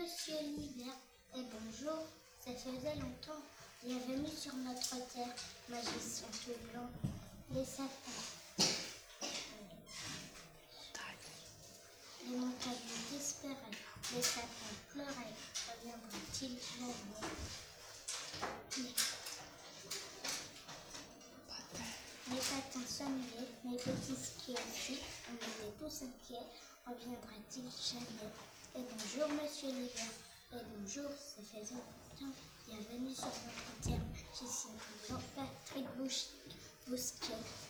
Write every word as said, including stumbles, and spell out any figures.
monsieur l'hiver, et bonjour, ça faisait longtemps. Bienvenue sur notre terre, magicien tout blanc, les sapins. Les montagnes disparaient, les sapins pleuraient, reviendra-t-il jamais? Mes patins sonnaient, mes petits skis aussi, on était tous inquiets, reviendra-t-il jamais? Et bonjour monsieur l'hiver, et bonjour, ça fait longtemps, bienvenue sur notre terre, je suis Patrick Bousquet,